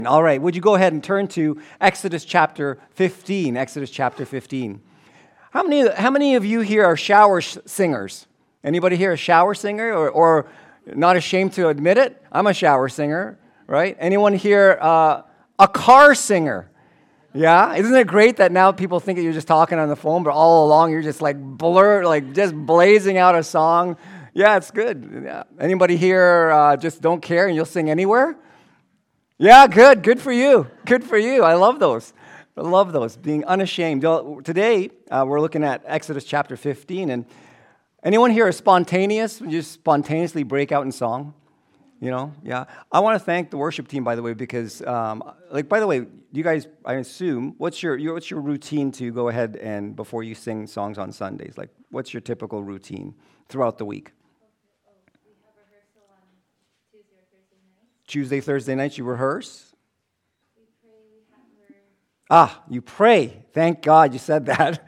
All right, would you go ahead and turn to Exodus chapter 15? Exodus chapter 15. How many of you here are shower singers? Anybody here a shower singer or not ashamed to admit it? I'm a shower singer, right? Anyone here a car singer? Yeah? Isn't it great that now people think that you're just talking on the phone, but all along you're just like just blazing out a song? Yeah, it's good. Yeah. Anybody here just don't care and you'll sing anywhere? Yeah, good. Good for you. Good for you. I love those. I love those. Being unashamed. Today, we're looking at Exodus chapter 15. And anyone here is spontaneous? You just spontaneously break out in song? You know? Yeah. I want to thank the worship team, by the way, because, by the way, you guys, I assume, what's your routine to go ahead and before you sing songs on Sundays? Like, what's your typical routine throughout the week? Tuesday, Thursday nights, you rehearse? We pray, we have word. You pray. Thank God you said that.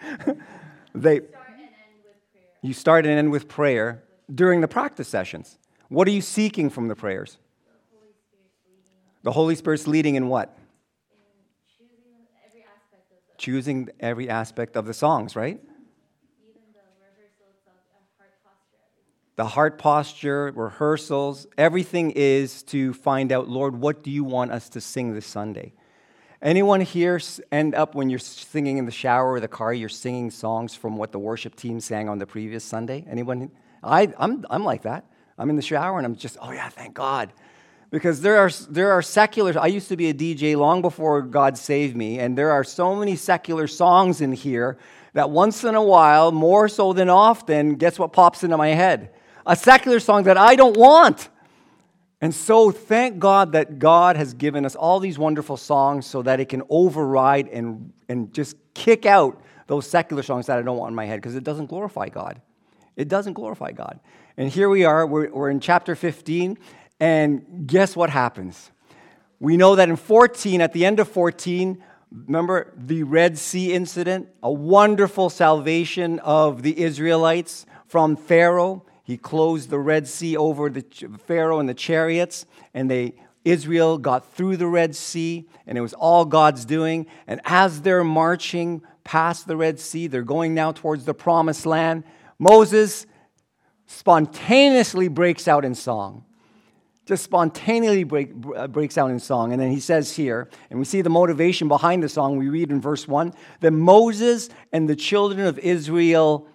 You start and end with prayer during the practice sessions. What are you seeking from the prayers? The Holy Spirit's leading in what? In choosing every aspect of the songs, right? Even the rehearsal itself, heart posture. The heart posture, rehearsals, everything is to find out, Lord, what do you want us to sing this Sunday? Anyone here end up when you're singing in the shower or the car, you're singing songs from what the worship team sang on the previous Sunday? Anyone? I'm like that. I'm in the shower and I'm just, oh yeah, thank God. Because there are secular, I used to be a DJ long before God saved me, and there are so many secular songs in here that once in a while, more so than often, guess what pops into my head? A secular song that I don't want. And so thank God that God has given us all these wonderful songs so that it can override and just kick out those secular songs that I don't want in my head, because it doesn't glorify God. It doesn't glorify God. And here we are, we're in chapter 15, and guess what happens? We know that in 14, at the end of 14, remember the Red Sea incident? A wonderful salvation of the Israelites from Pharaoh. He closed the Red Sea over the Pharaoh and the chariots, and Israel got through the Red Sea, and it was all God's doing. And as they're marching past the Red Sea, they're going now towards the Promised Land. Moses spontaneously breaks out in song. Just spontaneously breaks out in song. And then he says here, and we see the motivation behind the song, we read in verse 1, that Moses and the children of Israel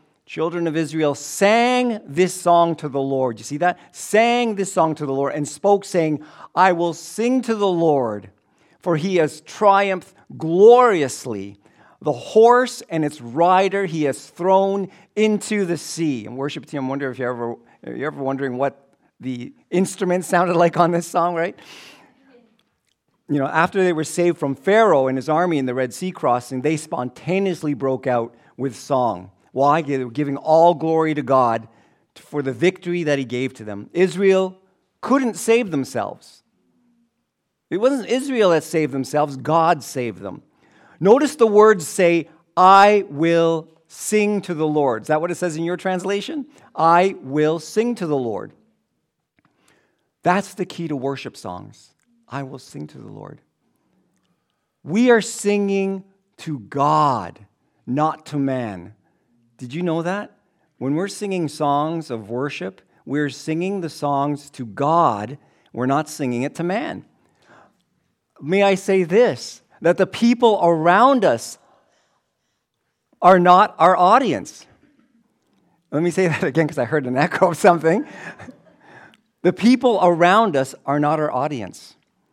sang this song to the Lord. You see that? Sang this song to the Lord and spoke, saying, I will sing to the Lord, for he has triumphed gloriously. The horse and its rider he has thrown into the sea. And worship team, I wonder if you're ever wondering what the instrument sounded like on this song, right? You know, after they were saved from Pharaoh and his army in the Red Sea crossing, they spontaneously broke out with song. Why? They were giving all glory to God for the victory that he gave to them. Israel couldn't save themselves. It wasn't Israel that saved themselves, God saved them. Notice the words say, I will sing to the Lord. Is that what it says in your translation? I will sing to the Lord. That's the key to worship songs. I will sing to the Lord. We are singing to God, not to man. Did you know that? When we're singing songs of worship, we're singing the songs to God. We're not singing it to man. May I say this, that the people around us are not our audience. Let me say that again because I heard an echo of something. The people around us are not our audience.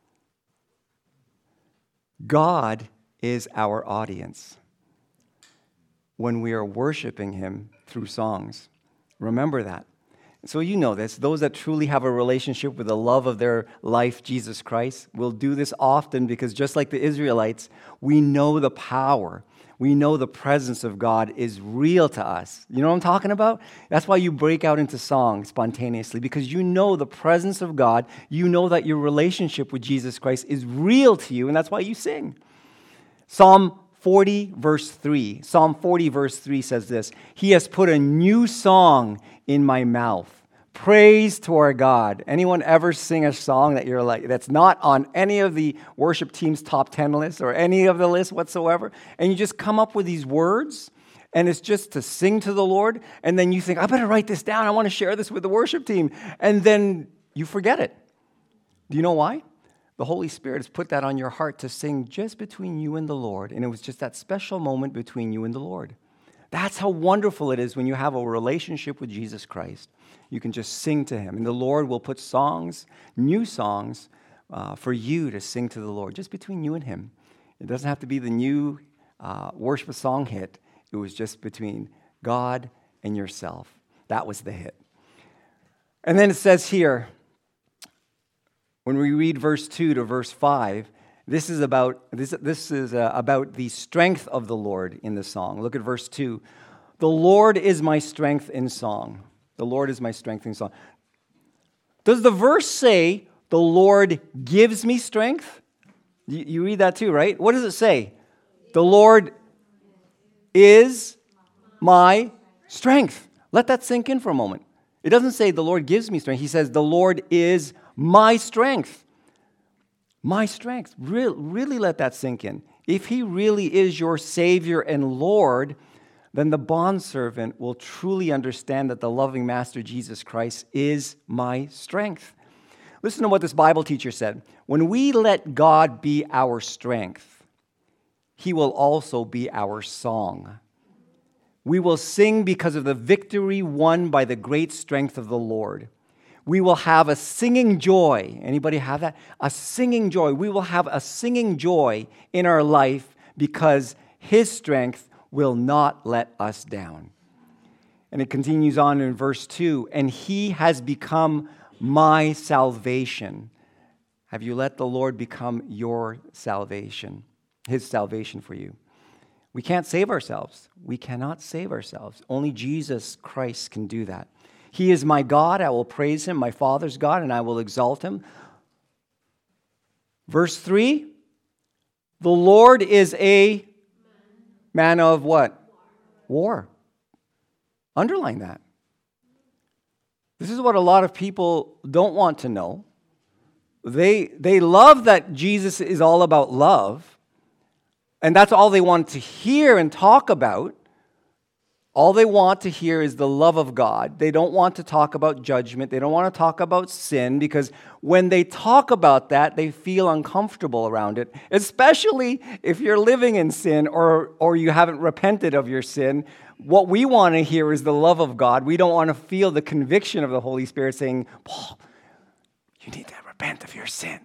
God is our audience when we are worshiping him through songs. Remember that. So you know this. Those that truly have a relationship with the love of their life, Jesus Christ, will do this often because just like the Israelites, we know the power. We know the presence of God is real to us. You know what I'm talking about? That's why you break out into song spontaneously, because you know the presence of God. You know that your relationship with Jesus Christ is real to you, and that's why you sing. Psalm 40, verse 3. Psalm 40, verse 3 says this, He has put a new song in my mouth, Praise to our God. Anyone ever sing a song that you're like, that's not on any of the worship team's top 10 lists or any of the lists whatsoever, and you just come up with these words, and it's just to sing to the Lord, and then you think, I better write this down. I want to share this with the worship team. And then you forget it. Do you know why? The Holy Spirit has put that on your heart to sing just between you and the Lord, and it was just that special moment between you and the Lord. That's how wonderful it is when you have a relationship with Jesus Christ. You can just sing to him, and the Lord will put songs, new songs, for you to sing to the Lord, just between you and him. It doesn't have to be the new worship song hit. It was just between God and yourself. That was the hit. And then it says here, when we read verse 2 to verse 5, this is about the strength of the Lord in the song. Look at verse 2. The Lord is my strength in song. The Lord is my strength in song. Does the verse say, the Lord gives me strength? You read that too, right? What does it say? The Lord is my strength. Let that sink in for a moment. It doesn't say the Lord gives me strength. He says the Lord is my strength. My strength. Really let that sink in. If he really is your Savior and Lord, then the bondservant will truly understand that the loving Master Jesus Christ is my strength. Listen to what this Bible teacher said. When we let God be our strength, he will also be our song. We will sing because of the victory won by the great strength of the Lord. We will have a singing joy. Anybody have that? A singing joy. We will have a singing joy in our life because his strength will not let us down. And it continues on in verse 2. And he has become my salvation. Have you let the Lord become your salvation? His salvation for you. We can't save ourselves. We cannot save ourselves. Only Jesus Christ can do that. He is my God. I will praise him, my Father's God, and I will exalt him. Verse 3, the Lord is a man of what? War. Underline that. This is what a lot of people don't want to know. They love that Jesus is all about love, and that's all they want to hear and talk about. All they want to hear is the love of God. They don't want to talk about judgment. They don't want to talk about sin, because when they talk about that, they feel uncomfortable around it, especially if you're living in sin or you haven't repented of your sin. What we want to hear is the love of God. We don't want to feel the conviction of the Holy Spirit saying, Paul, you need to repent of your sin.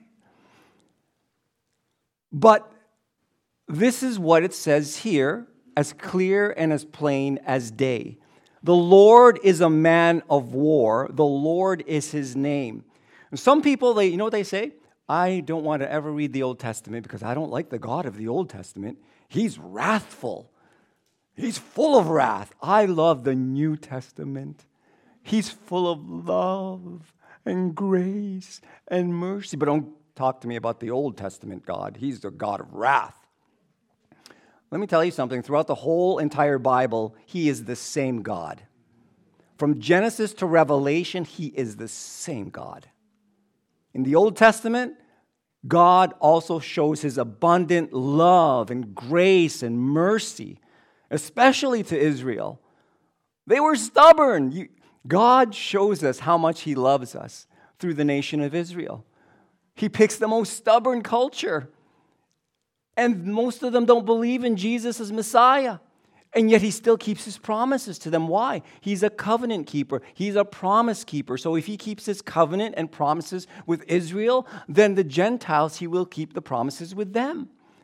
But this is what it says here, as clear and as plain as day. The Lord is a man of war. The Lord is his name. And some people, you know what they say? I don't want to ever read the Old Testament because I don't like the God of the Old Testament. He's wrathful. He's full of wrath. I love the New Testament. He's full of love and grace and mercy. But don't talk to me about the Old Testament God. He's the God of wrath. Let me tell you something. Throughout the whole entire Bible, he is the same God. From Genesis to Revelation, he is the same God. In the Old Testament, God also shows his abundant love and grace and mercy, especially to Israel. They were stubborn. God shows us how much he loves us through the nation of Israel. He picks the most stubborn culture. And most of them don't believe in Jesus as Messiah. And yet he still keeps his promises to them. Why? He's a covenant keeper. He's a promise keeper. So if he keeps his covenant and promises with Israel, then the Gentiles, he will keep the promises with them.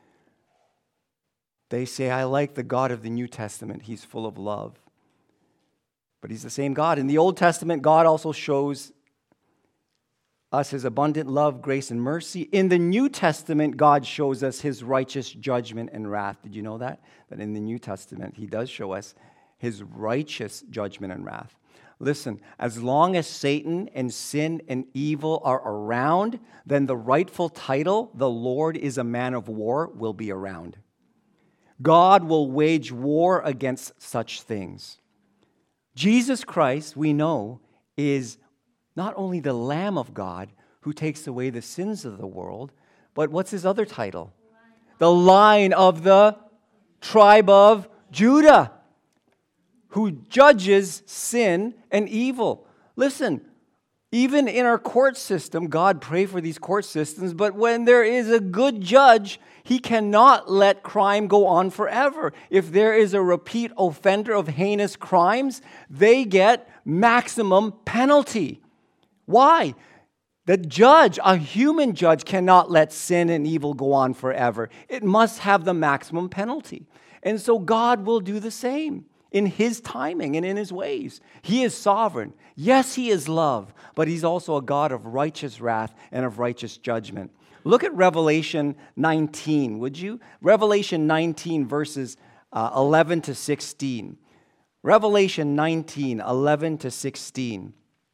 They say, I like the God of the New Testament. He's full of love. But he's the same God. In the Old Testament, God also shows us his abundant love, grace, and mercy. In the New Testament, God shows us his righteous judgment and wrath. Did you know that? That in the New Testament, he does show us his righteous judgment and wrath. Listen, as long as Satan and sin and evil are around, then the rightful title, the Lord is a man of war, will be around. God will wage war against such things. Jesus Christ, we know, is not only the Lamb of God who takes away the sins of the world, but what's his other title? The Lion of the tribe of Judah, who judges sin and evil. Listen, even in our court system, God pray for these court systems, but when there is a good judge, he cannot let crime go on forever. If there is a repeat offender of heinous crimes, they get maximum penalty. Why? The judge, a human judge, cannot let sin and evil go on forever. It must have the maximum penalty. And so God will do the same in his timing and in his ways. He is sovereign. Yes, he is love, but he's also a God of righteous wrath and of righteous judgment. Look at Revelation 19, would you? Revelation 19, verses 11 to 16. Revelation 19, 11 to 16.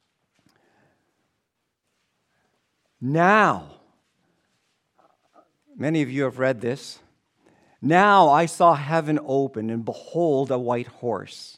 Now, many of you have read this. Now I saw heaven open, and behold, a white horse.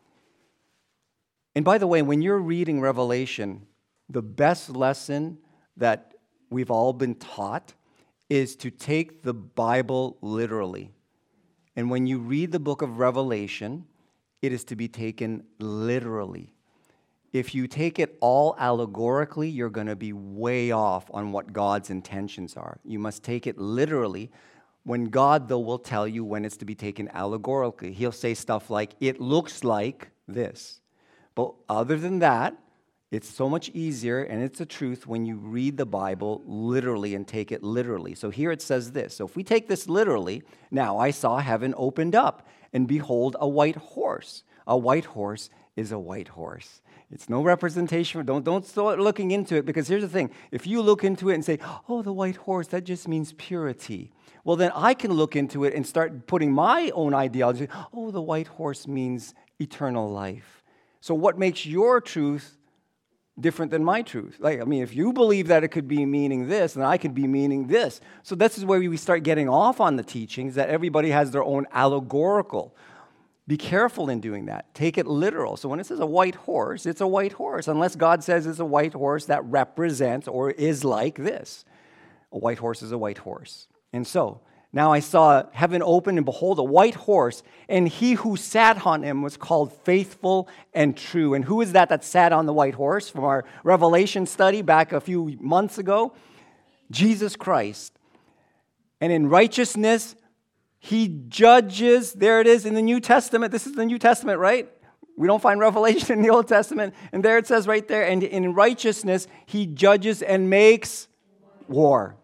And by the way, when you're reading Revelation, the best lesson that we've all been taught is to take the Bible literally. And when you read the book of Revelation, it is to be taken literally. If you take it all allegorically, you're going to be way off on what God's intentions are. You must take it literally. When God, though, will tell you when it's to be taken allegorically. He'll say stuff like, it looks like this. But other than that, it's so much easier, and it's the truth, when you read the Bible literally and take it literally. So here it says this. So if we take this literally, now I saw heaven opened up, and behold, a white horse. A white horse is a white horse. It's no representation. Don't start looking into it, because here's the thing. If you look into it and say, oh, the white horse, that just means purity. Well, then I can look into it and start putting my own ideology. Oh, the white horse means eternal life. So what makes your truth different than my truth? If you believe that it could be meaning this, then I could be meaning this. So this is where we start getting off on the teachings, that everybody has their own allegorical. Be careful in doing that. Take it literal. So when it says a white horse, it's a white horse, unless God says it's a white horse that represents or is like this. A white horse is a white horse. And so, now I saw heaven open, and behold, a white horse, and he who sat on him was called Faithful and True. And who is that sat on the white horse from our Revelation study back a few months ago? Jesus Christ. And in righteousness, he judges. There it is in the New Testament. This is the New Testament, right? We don't find Revelation in the Old Testament. And there it says right there, and in righteousness, he judges and makes war.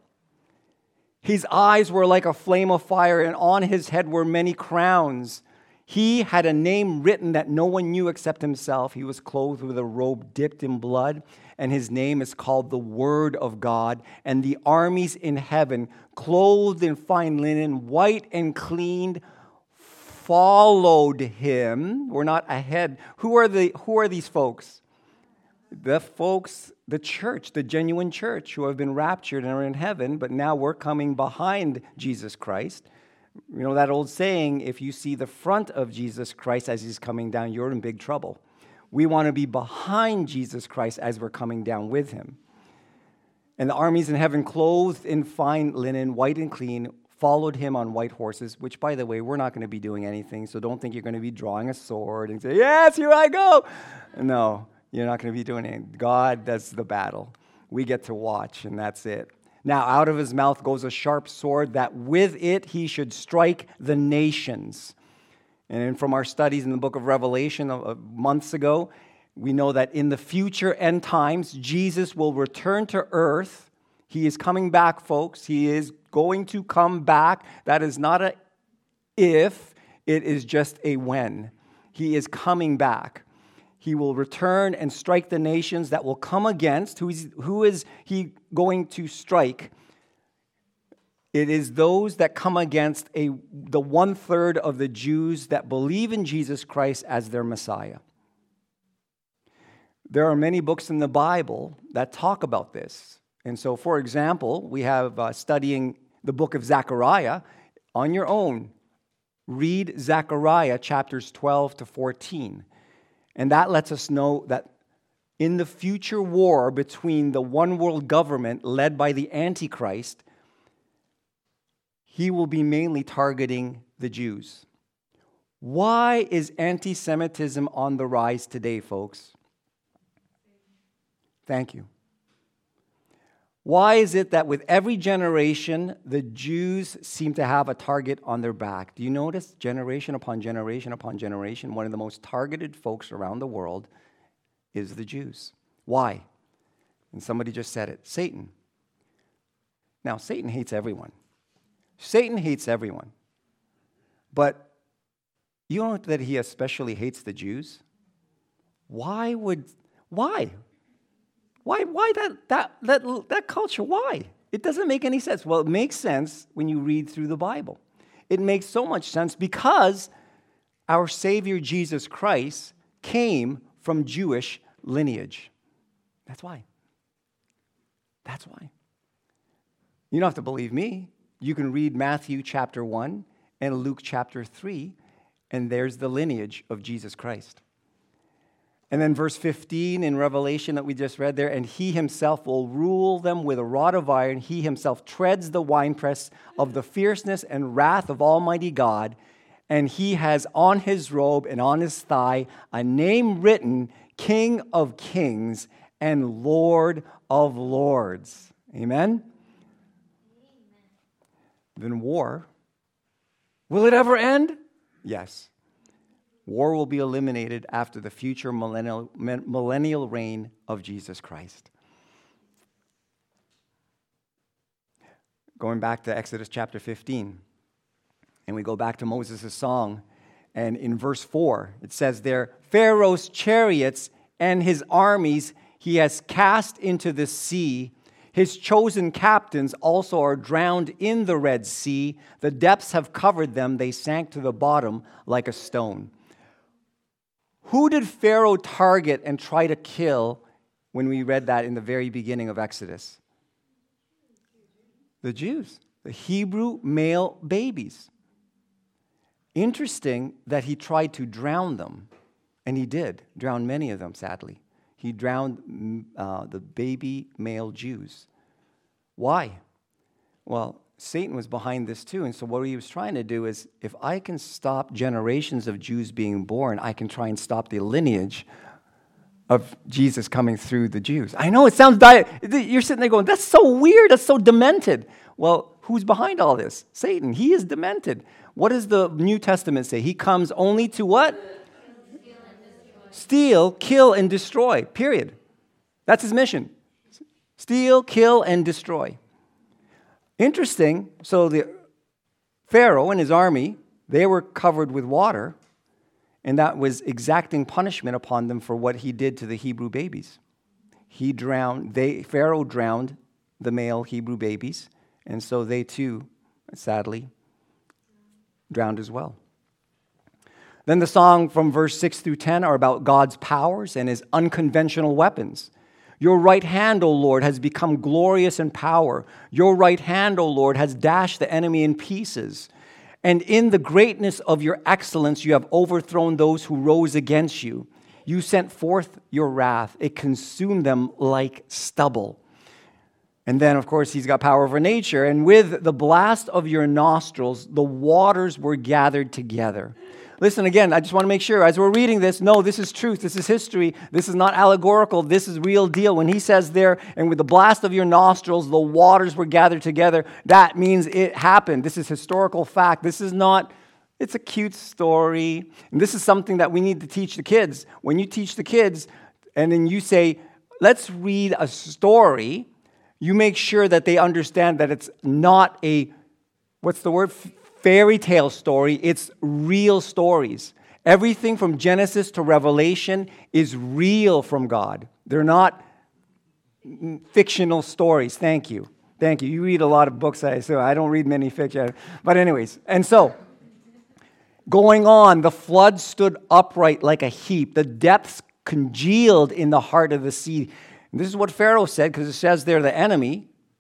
His eyes were like a flame of fire, and on his head were many crowns. He had a name written that no one knew except himself. He was clothed with a robe dipped in blood, and his name is called the Word of God. And the armies in heaven, clothed in fine linen, white and clean, followed him. We're not ahead. Who are these folks? The church, the genuine church, who have been raptured and are in heaven, but now we're coming behind Jesus Christ. You know that old saying, if you see the front of Jesus Christ as he's coming down, you're in big trouble. We want to be behind Jesus Christ as we're coming down with him. And the armies in heaven, clothed in fine linen, white and clean, followed him on white horses, which, by the way, we're not going to be doing anything, so don't think you're going to be drawing a sword and say, yes, here I go. No. You're not going to be doing it. God does the battle. We get to watch, and that's it. Now, out of his mouth goes a sharp sword, that with it he should strike the nations. And from our studies in the book of Revelation months ago, we know that in the future end times, Jesus will return to earth. He is coming back, folks. He is going to come back. That is not a if, it is just a when. He is coming back. He will return and strike the nations that will come against. Who is he going to strike? It is those that come against the 1/3 of the Jews that believe in Jesus Christ as their Messiah. There are many books in the Bible that talk about this. And so, for example, we have studying the book of Zechariah on your own. Read Zechariah chapters 12 to 14. And that lets us know that in the future war between the one world government led by the Antichrist, he will be mainly targeting the Jews. Why is anti-Semitism on the rise today, folks? Thank you. Why is it that with every generation, the Jews seem to have a target on their back? Do you notice generation upon generation upon generation, one of the most targeted folks around the world is the Jews? Why? And somebody just said it, Satan. Now, Satan hates everyone. Satan hates everyone. But you know that he especially hates the Jews? Why? Why that culture? Why? It doesn't make any sense. Well, it makes sense when you read through the Bible. It makes so much sense because our Savior Jesus Christ came from Jewish lineage. That's why. That's why. You don't have to believe me. You can read Matthew chapter 1 and Luke chapter 3, and there's the lineage of Jesus Christ. And then verse 15 in Revelation that we just read there, and he himself will rule them with a rod of iron. He himself treads the winepress of the fierceness and wrath of Almighty God. And he has on his robe and on his thigh a name written, King of Kings and Lord of Lords. Amen? Then war, will it ever end? Yes. War will be eliminated after the future millennial reign of Jesus Christ. Going back to Exodus chapter 15, and we go back to Moses' song, and in verse 4, it says there, Pharaoh's chariots and his armies he has cast into the sea. His chosen captains also are drowned in the Red Sea. The depths have covered them. They sank to the bottom like a stone. Who did Pharaoh target and try to kill when we read that in the very beginning of Exodus? The Jews, the Hebrew male babies. Interesting that he tried to drown them, and he did drown many of them, sadly. He drowned the baby male Jews. Why? Well, Satan was behind this too, and so what he was trying to do is, if I can stop generations of Jews being born, I can try and stop the lineage of Jesus coming through the Jews. I know it sounds, you're sitting there going, that's so weird, that's so demented. Well, who's behind all this? Satan. He is demented. What does the New Testament say? He comes only to what? Steal, kill, and destroy, period. That's his mission. Steal, kill, and destroy. Interesting, so the Pharaoh and his army, they were covered with water, and that was exacting punishment upon them for what he did to the Hebrew babies. Pharaoh drowned the male Hebrew babies, and so they too, sadly, drowned as well. Then the song from verse 6 through 10 are about God's powers and his unconventional weapons. Your right hand, O Lord, has become glorious in power. Your right hand, O Lord, has dashed the enemy in pieces. And in the greatness of your excellence, you have overthrown those who rose against you. You sent forth your wrath. It consumed them like stubble. And then, of course, he's got power over nature. And with the blast of your nostrils, the waters were gathered together. Listen, again, I just want to make sure, as we're reading this, no, this is truth, this is history, this is not allegorical, this is real deal. When he says there, and with the blast of your nostrils, the waters were gathered together, that means it happened. This is historical fact. This is not, it's a cute story. And this is something that we need to teach the kids. When you teach the kids, and then you say, let's read a story, you make sure that they understand that it's not a, what's the word? Fairy tale story. It's real stories. Everything from Genesis to Revelation is real from God. They're not fictional stories. Thank you. Thank you. You read a lot of books, so I don't read many fiction. But anyways, and so, going on, the flood stood upright like a heap. The depths congealed in the heart of the sea. And this is what Pharaoh said, because it says there the enemy,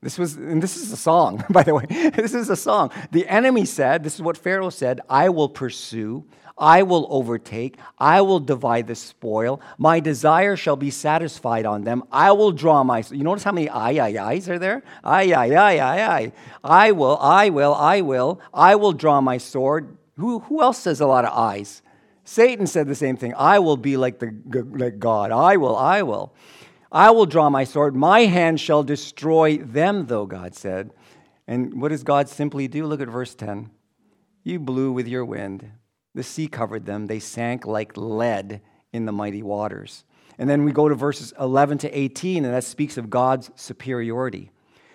This is a song, by the way. This is a song. The enemy said, this is what Pharaoh said, I will pursue, I will overtake, I will divide the spoil, my desire shall be satisfied on them, I will draw my... You notice how many ayes are there? Ay. I will draw my sword. Who else says a lot of ayes? Satan said the same thing. I will be like God. I will. I will draw my sword. My hand shall destroy them, though, God said. And what does God simply do? Look at verse 10. You blew with your wind. The sea covered them. They sank like lead in the mighty waters. And then we go to verses 11 to 18, and that speaks of God's superiority.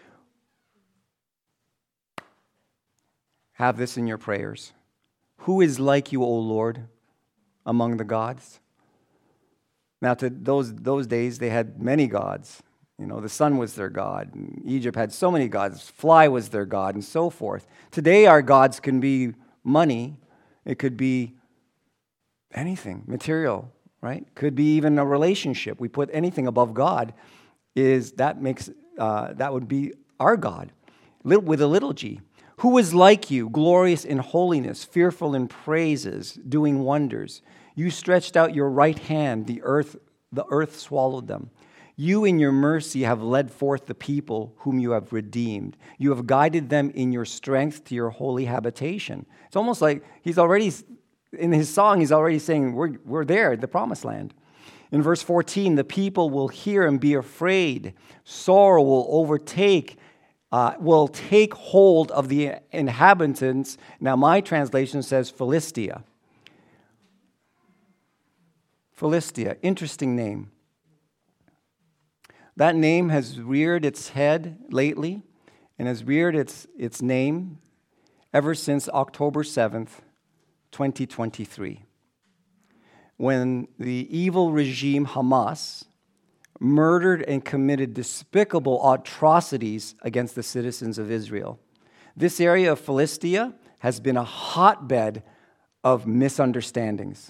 Have this in your prayers. Who is like you, O Lord, among the gods? Now, to those days, they had many gods. You know, the sun was their god. Egypt had so many gods. Fly was their god, and so forth. Today, our gods can be money. It could be anything, material, right? Could be even a relationship. We put anything above God. That would be our God, with a little g. Who is like you, glorious in holiness, fearful in praises, doing wonders? You stretched out your right hand, the earth swallowed them. You in your mercy have led forth the people whom you have redeemed. You have guided them in your strength to your holy habitation. It's almost like he's already, in his song, he's already saying, we're there, the promised land. In verse 14, the people will hear and be afraid. Sorrow will take hold of the inhabitants. Now, my translation says Philistia. Philistia, interesting name. That name has reared its head lately and has reared its name ever since October 7th, 2023, when the evil regime Hamas murdered and committed despicable atrocities against the citizens of Israel. This area of Philistia has been a hotbed of misunderstandings.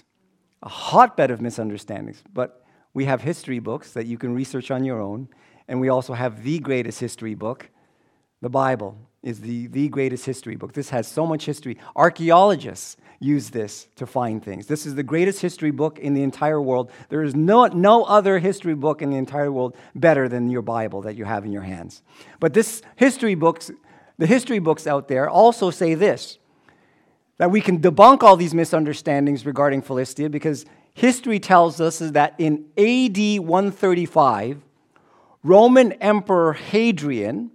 But we have history books that you can research on your own, and we also have the greatest history book. The Bible is the greatest history book. This has so much history. Archaeologists use this to find things. This is the greatest history book in the entire world. There is no other history book in the entire world better than your Bible that you have in your hands. But the history books out there also say this, that we can debunk all these misunderstandings regarding Philistia, because history tells us is that in AD 135, Roman Emperor Hadrian,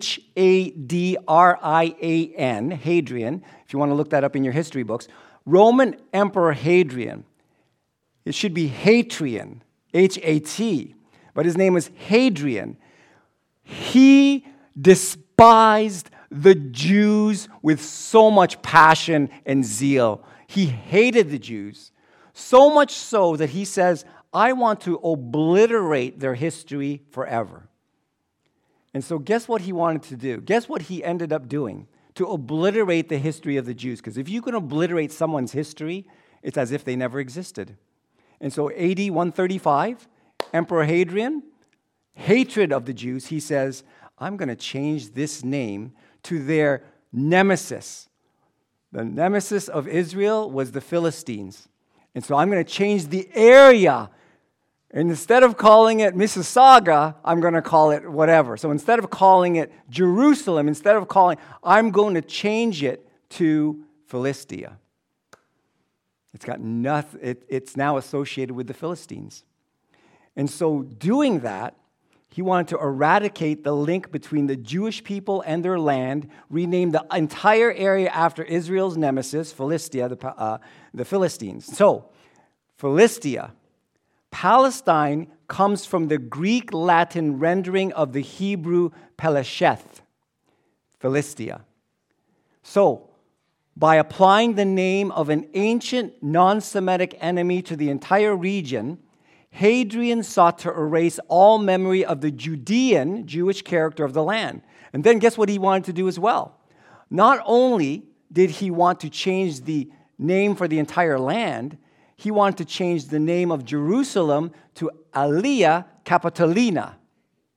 Hadrian, Hadrian, if you want to look that up in your history books, Roman Emperor Hadrian, it should be Hadrian, H-A-T, but his name is Hadrian. He despised the Jews with so much passion and zeal. He hated the Jews, so much so that he says, I want to obliterate their history forever. And so guess what he wanted to do? Guess what he ended up doing? To obliterate the history of the Jews. Because if you can obliterate someone's history, it's as if they never existed. And so AD 135, Emperor Hadrian, hatred of the Jews, he says, I'm going to change this name to their nemesis. The nemesis of Israel was the Philistines. And so I'm going to change the area. And instead of calling it Mississauga, I'm going to call it whatever. So instead of calling it Jerusalem, I'm going to change it to Philistia. It's got nothing. It's now associated with the Philistines. And so doing that, he wanted to eradicate the link between the Jewish people and their land, rename the entire area after Israel's nemesis, Philistia, the Philistines. So, Philistia, Palestine comes from the Greek-Latin rendering of the Hebrew Pelesheth, Philistia. So, by applying the name of an ancient non-Semitic enemy to the entire region, Hadrian sought to erase all memory of the Judean, Jewish character of the land. And then guess what he wanted to do as well? Not only did he want to change the name for the entire land, he wanted to change the name of Jerusalem to Aelia Capitolina.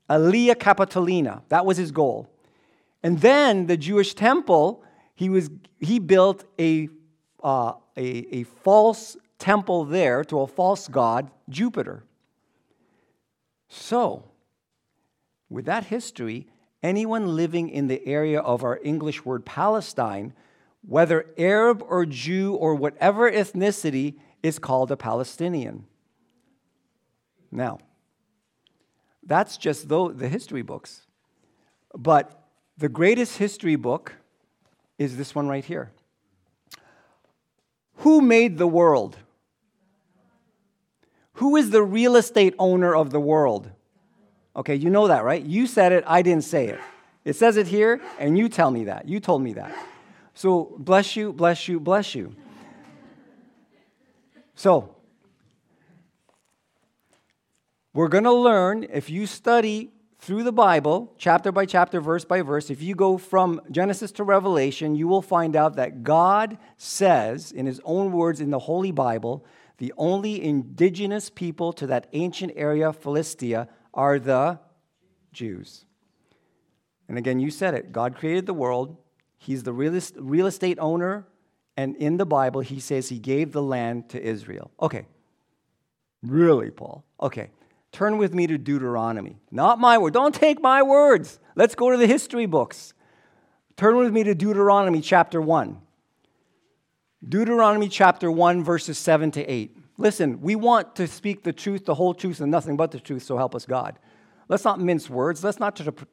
Aliyah Capitolina. That was his goal. And then the Jewish temple, he built a false temple there to a false god, Jupiter. So, with that history, anyone living in the area of our English word Palestine, whether Arab or Jew or whatever ethnicity, is called a Palestinian. Now, that's just the history books. But the greatest history book is this one right here. Who made the world? Who is the real estate owner of the world? Okay, you know that, right? You said it, I didn't say it. It says it here, and you tell me that. You told me that. So, bless you, bless you, bless you. So, we're going to learn, if you study through the Bible, chapter by chapter, verse by verse, if you go from Genesis to Revelation, you will find out that God says, in his own words in the Holy Bible, the only indigenous people to that ancient area, Philistia, are the Jews. And again, you said it. God created the world. He's the real estate owner. And in the Bible, he says he gave the land to Israel. Okay. Really, Paul? Okay. Turn with me to Deuteronomy. Not my word. Don't take my words. Let's go to the history books. Turn with me to Deuteronomy chapter 1. Deuteronomy chapter 1, verses 7 to 8. Listen, we want to speak the truth, the whole truth, and nothing but the truth, so help us God. Let's not mince words. Let's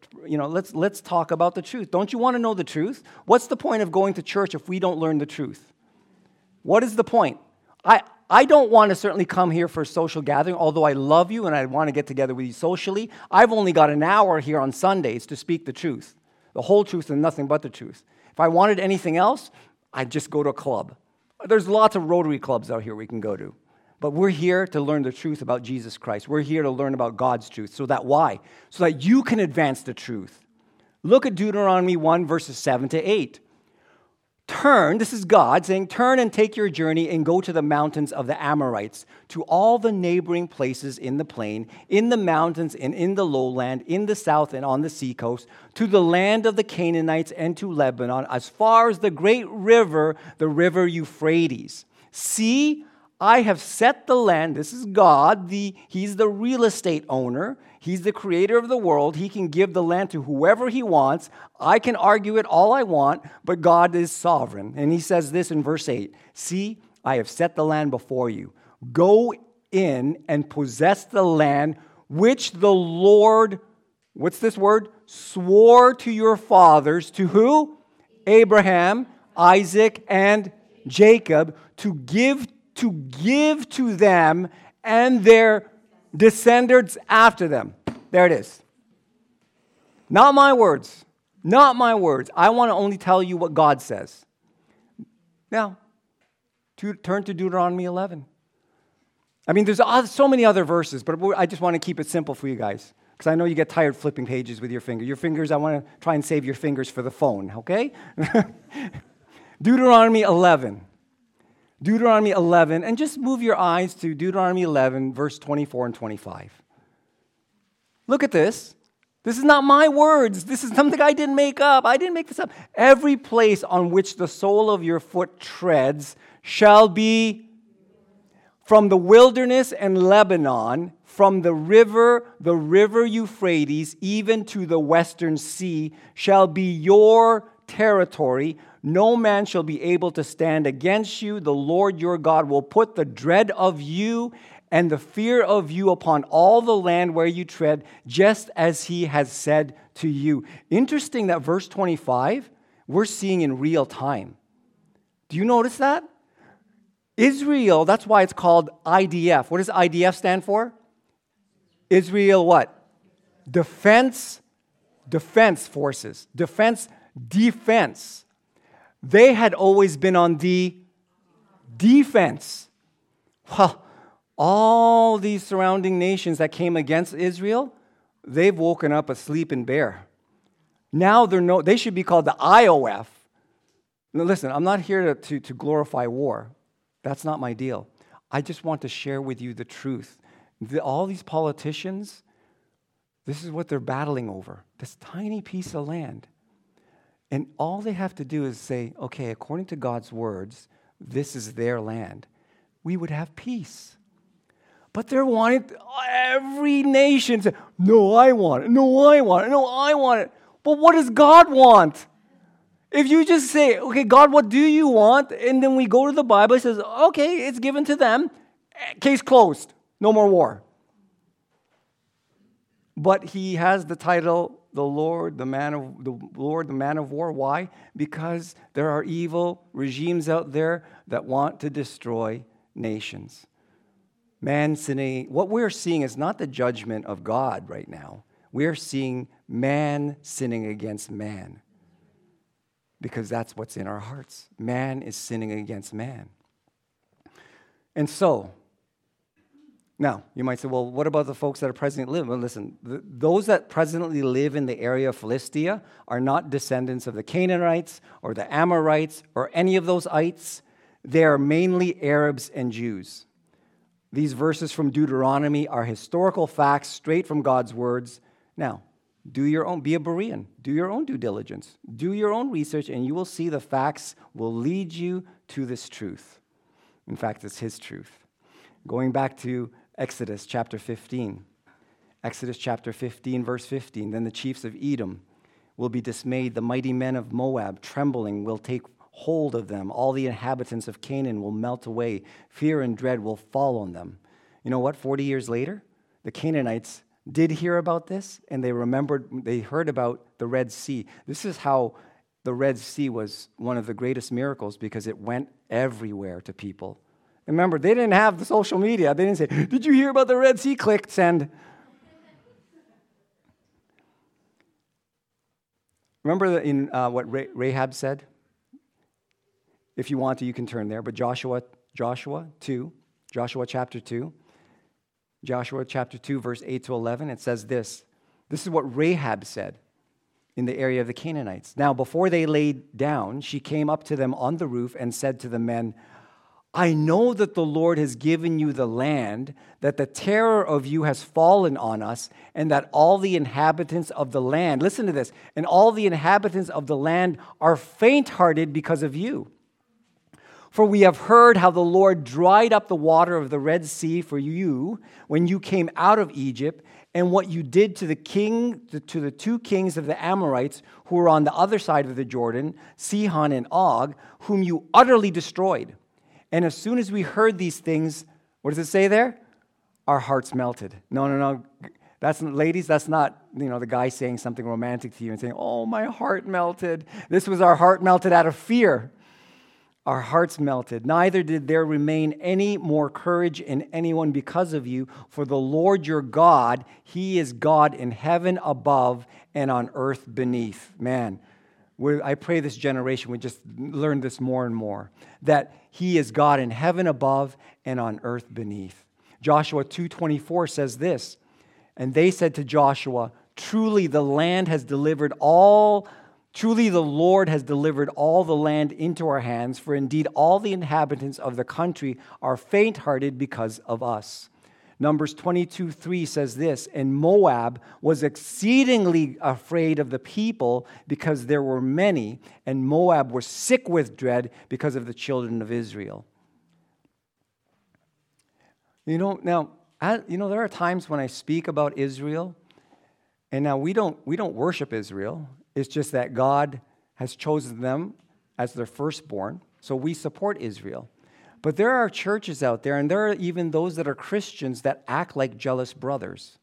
talk about the truth. Don't you want to know the truth? What's the point of going to church if we don't learn the truth? What is the point? I don't want to certainly come here for a social gathering, although I love you and I want to get together with you socially. I've only got an hour here on Sundays to speak the truth, the whole truth and nothing but the truth. If I wanted anything else, I'd just go to a club. There's lots of Rotary clubs out here we can go to. But we're here to learn the truth about Jesus Christ. We're here to learn about God's truth. So that why? So that you can advance the truth. Look at Deuteronomy 1, verses 7 to 8. Turn, this is God saying, turn and take your journey and go to the mountains of the Amorites, to all the neighboring places in the plain, in the mountains and in the lowland, in the south and on the seacoast, to the land of the Canaanites and to Lebanon, as far as the great river, the river Euphrates. See, I have set the land, this is God, he's the real estate owner, he's the creator of the world, he can give the land to whoever he wants, I can argue it all I want, but God is sovereign. And he says this in verse 8, see, I have set the land before you. Go in and possess the land which the Lord, what's this word? Swore to your fathers, to who? Abraham, Isaac, and Jacob, to give to them and their descendants after them. There it is. Not my words. Not my words. I want to only tell you what God says. Now, turn to Deuteronomy 11. I mean, there's so many other verses, but I just want to keep it simple for you guys, because I know you get tired flipping pages with your finger. Your fingers, I want to try and save your fingers for the phone, okay? Deuteronomy 11. Deuteronomy 11, and just move your eyes to Deuteronomy 11, verse 24 and 25. Look at this. This is not my words. This is something I didn't make up. I didn't make this up. Every place on which the sole of your foot treads shall be from the wilderness and Lebanon, from the river Euphrates, even to the western sea, shall be your territory. No man shall be able to stand against you. The Lord your God will put the dread of you and the fear of you upon all the land where you tread, just as he has said to you. Interesting that verse 25, we're seeing in real time. Do you notice that? Israel, that's why it's called IDF. What does IDF stand for? Israel what? Defense forces. Defense. They had always been on the defense. Well, all these surrounding nations that came against Israel, they've woken up a sleeping bear. Now they should be called the IOF. Now listen, I'm not here to glorify war. That's not my deal. I just want to share with you the truth. All these politicians, This is what they're battling over, this tiny piece of land. And all they have to do is say, okay, according to God's words, this is their land. We would have peace. But they're wanting every nation to say, no, I want it. No, I want it. No, I want it. But what does God want? If you just say, okay, God, what do you want? And then we go to the Bible, it says, okay, it's given to them. Case closed. No more war. But he has the title, the Lord, the man of war. Why? Because there are evil regimes out there that want to destroy nations. Man sinning. What we're seeing is not the judgment of God right now. We're seeing man sinning against man. Because that's what's in our hearts. Man is sinning against man. And so, now, you might say, well, what about the folks that are presently living? Well, listen, those that presently live in the area of Philistia are not descendants of the Canaanites or the Amorites or any of those ites. They are mainly Arabs and Jews. These verses from Deuteronomy are historical facts straight from God's words. Now, do your own, be a Berean. Do your own due diligence. Do your own research, and you will see the facts will lead you to this truth. In fact, it's his truth. Going back to Exodus chapter 15. Exodus chapter 15, verse 15. Then the chiefs of Edom will be dismayed. The mighty men of Moab, trembling, will take hold of them. All the inhabitants of Canaan will melt away. Fear and dread will fall on them. You know what? 40 years later, the Canaanites did hear about this, and they heard about the Red Sea. This is how the Red Sea was one of the greatest miracles, because it went everywhere to people. Remember, they didn't have the social media. They didn't say, did you hear about the Red Sea? Click, send. Remember in what Rahab said? If you want to, you can turn there. But Joshua chapter 2, Joshua chapter 2, verse 8 to 11, it says this. This is what Rahab said in the area of the Canaanites. Now, before they laid down, she came up to them on the roof and said to the men, I know that the Lord has given you the land, that the terror of you has fallen on us, and that all the inhabitants of the land, listen to this, and all the inhabitants of the land are faint-hearted because of you. For we have heard how the Lord dried up the water of the Red Sea for you when you came out of Egypt, and what you did to the two kings of the Amorites who were on the other side of the Jordan, Sihon and Og, whom you utterly destroyed. And as soon as we heard these things, what does it say there? Our hearts melted. No. Ladies, that's not, the guy saying something romantic to you and saying, oh, my heart melted. This was our heart melted out of fear. Our hearts melted. Neither did there remain any more courage in anyone because of you. For the Lord your God, he is God in heaven above and on earth beneath. Man, I pray this generation would just learn this more and more, that he is God in heaven above and on earth beneath. Joshua 2:24 says this, and they said to Joshua, truly the Lord has delivered all the land into our hands, for indeed all the inhabitants of the country are faint-hearted because of us. Numbers 22:3 says this, and Moab was exceedingly afraid of the people because there were many, and Moab was sick with dread because of the children of Israel. There are times when I speak about Israel, and now we don't worship Israel. It's just that God has chosen them as their firstborn, so we support Israel. But there are churches out there, and there are even those that are Christians that act like jealous brothers.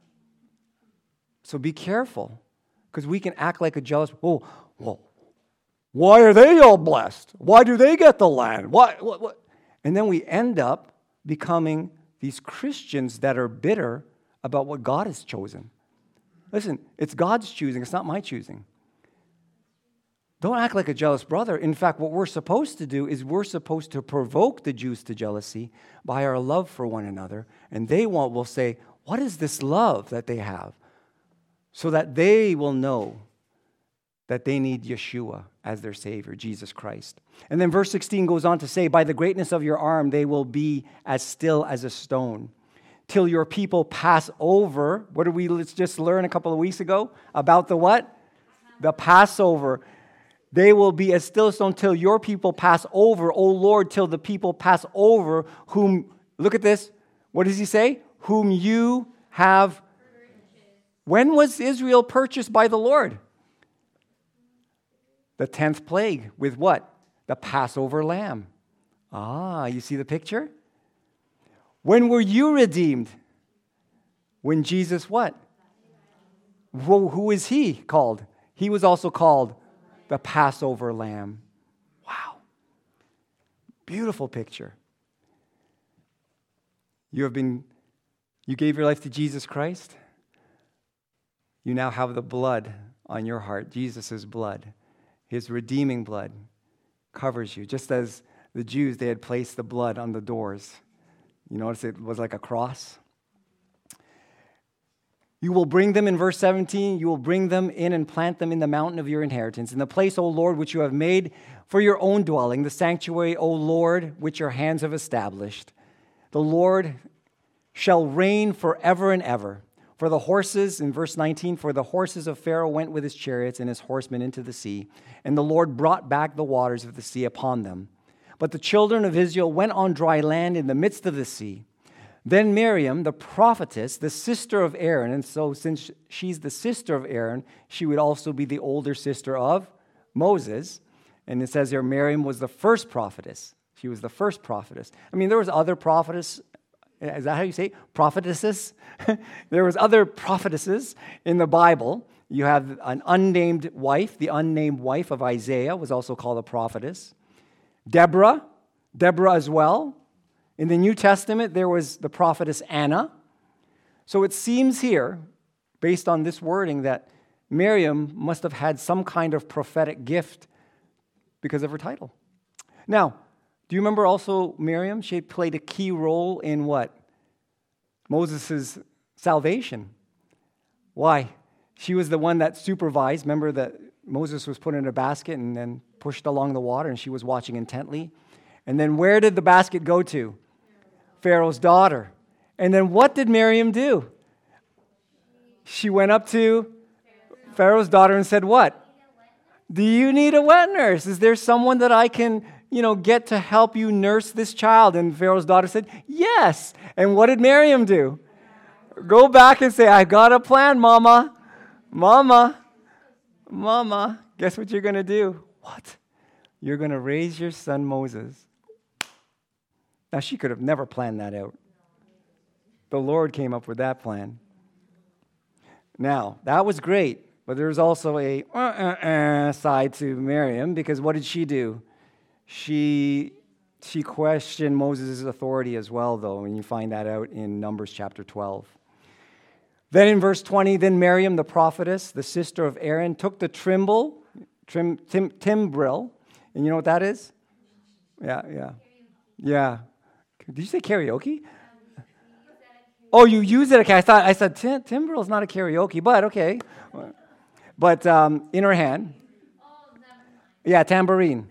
So be careful, because we can act like a jealous, why are they all blessed? Why do they get the land? What? And then we end up becoming these Christians that are bitter about what God has chosen. Listen, it's God's choosing, it's not my choosing. Don't act like a jealous brother. In fact, what we're supposed to do is we're supposed to provoke the Jews to jealousy by our love for one another. And they will say, what is this love that they have? So that they will know that they need Yeshua as their Savior, Jesus Christ. And then verse 16 goes on to say, by the greatness of your arm, they will be as still as a stone. till your people pass over. What did we just learn a couple of weeks ago? About the what? The Passover. They will be as still as stone till your people pass over, O Lord, till the people pass over whom, look at this, what does he say? Whom you have. When was Israel purchased by the Lord? The 10th plague with what? The Passover lamb. Ah, you see the picture? When were you redeemed? When Jesus what? Who is he called? He was also called the Passover lamb. Wow. Beautiful picture. You gave your life to Jesus Christ. You now have the blood on your heart, Jesus' blood. His redeeming blood covers you. Just as the Jews, they had placed the blood on the doors. You notice it was like a cross. You will bring them, in verse 17, you will bring them in and plant them in the mountain of your inheritance, in the place, O Lord, which you have made for your own dwelling, the sanctuary, O Lord, which your hands have established. The Lord shall reign forever and ever. For the horses, in verse 19, for the horses of Pharaoh went with his chariots and his horsemen into the sea, and the Lord brought back the waters of the sea upon them. But the children of Israel went on dry land in the midst of the sea. Then Miriam, the prophetess, the sister of Aaron, and so since she's the sister of Aaron, she would also be the older sister of Moses. And it says here, Miriam was the first prophetess. She was the first prophetess. I mean, there was other prophetess. Is that how you say it? Prophetesses? There was other prophetesses in the Bible. You have an unnamed wife. The unnamed wife of Isaiah was also called a prophetess. Deborah as well. In the New Testament, there was the prophetess Anna. So it seems here, based on this wording, that Miriam must have had some kind of prophetic gift because of her title. Now, do you remember also Miriam? She played a key role in what? Moses' salvation. Why? She was the one that supervised. Remember that Moses was put in a basket and then pushed along the water, and she was watching intently. And then where did the basket go to? Pharaoh's daughter. And then what did Miriam do? She went up to Pharaoh's daughter and said, what? Do you need a wet nurse? Is there someone that I can, get to help you nurse this child? And Pharaoh's daughter said, yes. And what did Miriam do? Go back and say, I got a plan, Mama. Mama. Guess what you're going to do? What? You're going to raise your son Moses. Now, she could have never planned that out. The Lord came up with that plan. Now, that was great, but there was also a side to Miriam, because what did she do? She questioned Moses' authority as well, though, and you find that out in Numbers chapter 12. Then in verse 20, then Miriam, the prophetess, the sister of Aaron, took the timbrel, and you know what that is? Yeah. Did you say karaoke? Oh, you use it? Okay, I said timbrel is not a karaoke, but okay. But in her hand. Yeah, tambourine.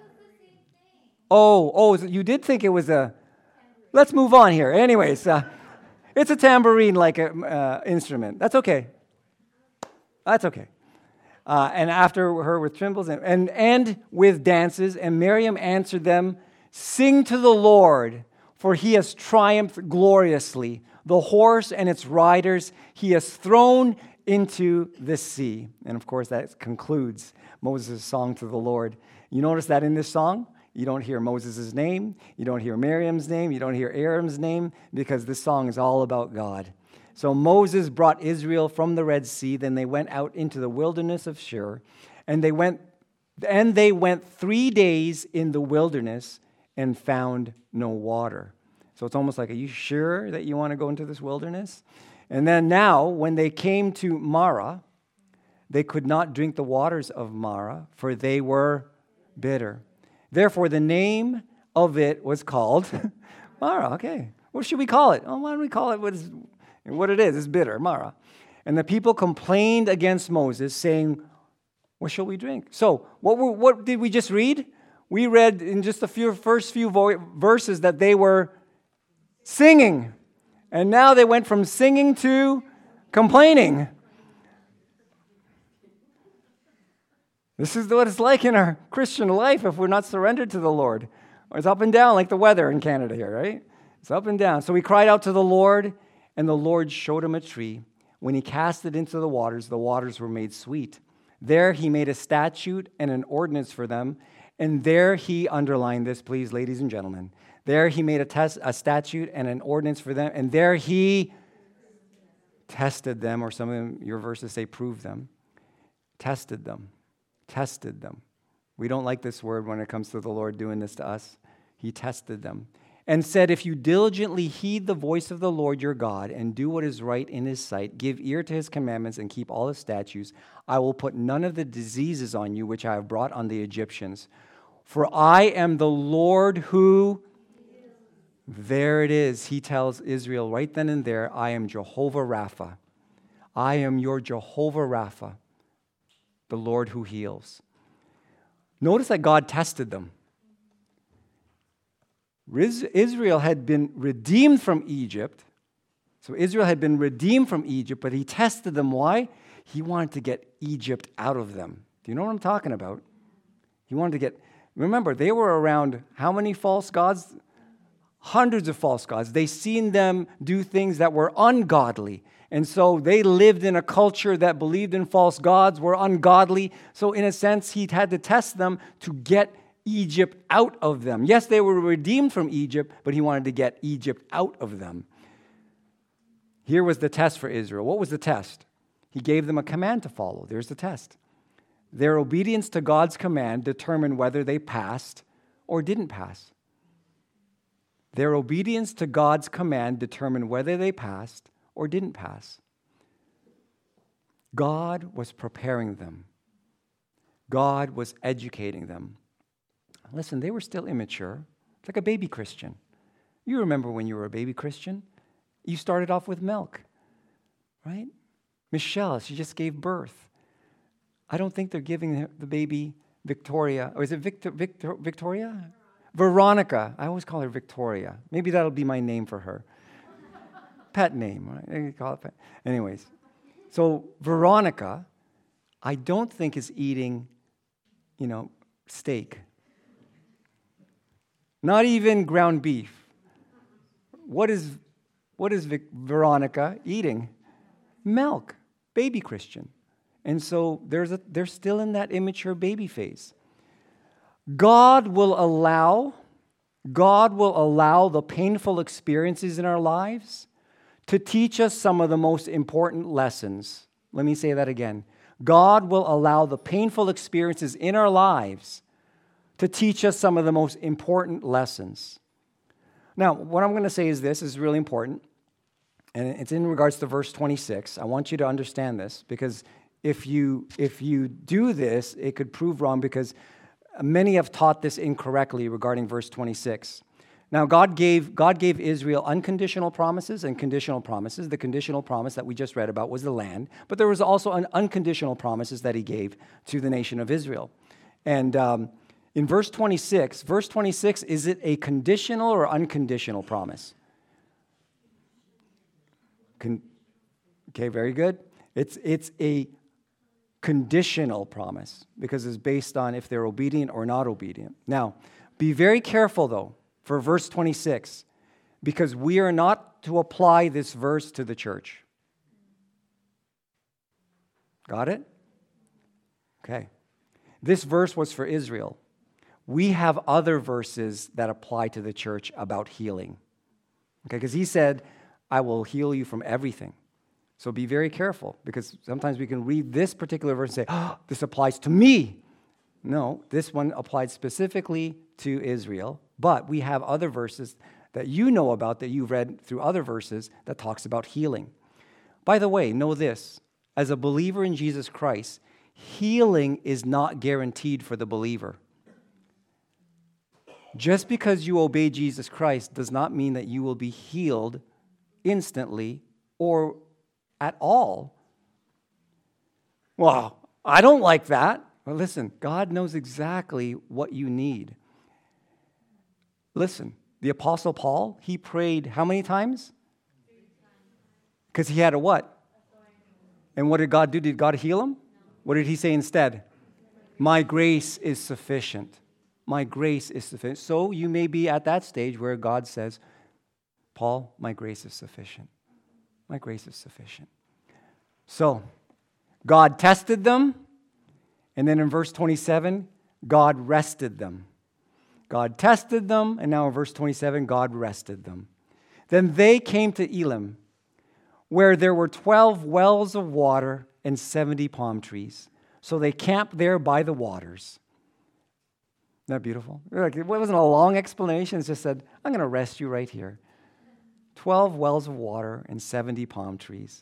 Oh, you did think it was a... Let's move on here. Anyways, it's a tambourine-like instrument. That's okay. And after her with timbrels and with dances, and Miriam answered them, sing to the Lord, for he has triumphed gloriously. The horse and its riders he has thrown into the sea. And of course, that concludes Moses' song to the Lord. You notice that in this song, you don't hear Moses' name, you don't hear Miriam's name, you don't hear Aaron's name, because this song is all about God. So Moses brought Israel from the Red Sea, then they went out into the wilderness of Shur, and they went 3 days in the wilderness and found no water. So it's almost like, are you sure that you want to go into this wilderness? And then now, when they came to Marah, they could not drink the waters of Marah, for they were bitter. Therefore, the name of it was called Marah. Okay, what should we call it? Oh, why don't we call it what it is? It's bitter, Marah. And the people complained against Moses, saying, what shall we drink? So, what did we just read? We read in just the first few verses that they were singing. And now they went from singing to complaining. This is what it's like in our Christian life if we're not surrendered to the Lord. It's up and down like the weather in Canada here, right? It's up and down. So he cried out to the Lord, and the Lord showed him a tree. When he cast it into the waters were made sweet. There he made a statute and an ordinance for them, and there he, underline this please, ladies and gentlemen, there he made a statute and an ordinance for them, and there he tested them, or some of your verses say proved them, tested them. Tested them. We don't like this word when it comes to the Lord doing this to us. He tested them and said, if you diligently heed the voice of the Lord your God and do what is right in his sight, give ear to his commandments and keep all his statutes, I will put none of the diseases on you which I have brought on the Egyptians. For I am the Lord who... There it is. He tells Israel right then and there, I am Jehovah Rapha. I am your Jehovah Rapha, the Lord who heals. Notice that God tested them. Israel had been redeemed from Egypt. So Israel had been redeemed from Egypt, but he tested them. Why? He wanted to get Egypt out of them. Do you know what I'm talking about? He wanted to get... Remember, they were around how many false gods? Hundreds of false gods. They seen them do things that were ungodly. And so they lived in a culture that believed in false gods, were ungodly. So in a sense, he had to test them to get Egypt out of them. Yes, they were redeemed from Egypt, but he wanted to get Egypt out of them. Here was the test for Israel. What was the test? He gave them a command to follow. There's the test. Their obedience to God's command determined whether they passed or didn't pass. Their obedience to God's command determined whether they passed or didn't pass. God was preparing them. God was educating them. Listen, they were still immature. It's like a baby Christian. You remember when you were a baby Christian? You started off with milk, right? Michelle, she just gave birth. I don't think they're giving the baby Victoria, or is it Victoria? Veronica. I always call her Victoria. Maybe that'll be my name for her. Pet name, right? They call it pet. Anyways, so Veronica, I don't think is eating, steak. Not even ground beef. What is Veronica eating? Milk. Baby Christian. And so they're still in that immature baby phase. God will allow the painful experiences in our lives to teach us some of the most important lessons. Let me say that again. God will allow the painful experiences in our lives to teach us some of the most important lessons. Now, what I'm going to say is this is really important, and it's in regards to verse 26. I want you to understand this, because if you do this, it could prove wrong, because many have taught this incorrectly regarding verse 26. Now, God gave Israel unconditional promises and conditional promises. The conditional promise that we just read about was the land, but there was also an unconditional promises that he gave to the nation of Israel. And in verse 26, is it a conditional or unconditional promise? Okay, very good. It's a conditional promise, because it's based on if they're obedient or not obedient. Now, be very careful, though, for verse 26, because we are not to apply this verse to the church. Got it? Okay. This verse was for Israel. We have other verses that apply to the church about healing. Okay, because he said, I will heal you from everything. So be very careful, because sometimes we can read this particular verse and say, oh, this applies to me. No, this one applied specifically to Israel, but we have other verses that you know about, that you've read through other verses, that talks about healing. By the way, know this, as a believer in Jesus Christ, healing is not guaranteed for the believer. Just because you obey Jesus Christ does not mean that you will be healed instantly or at all. Well, I don't like that. Well, listen, God knows exactly what you need. Listen, the Apostle Paul, he prayed how many times? Because he had a what? And what did God do? Did God heal him? What did he say instead? My grace is sufficient. My grace is sufficient. So you may be at that stage where God says, Paul, my grace is sufficient. My grace is sufficient. So, God tested them, and then in verse 27, God rested them. God tested them, and now in verse 27, God rested them. Then they came to Elim, where there were 12 wells of water and 70 palm trees. So they camped there by the waters. Isn't that beautiful? It wasn't a long explanation. It just said, I'm going to rest you right here. 12 wells of water and 70 palm trees.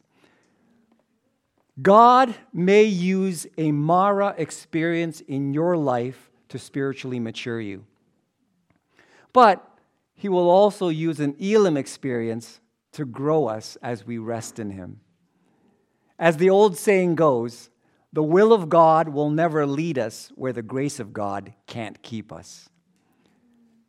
God may use a Mara experience in your life to spiritually mature you. But he will also use an Elim experience to grow us as we rest in him. As the old saying goes, the will of God will never lead us where the grace of God can't keep us.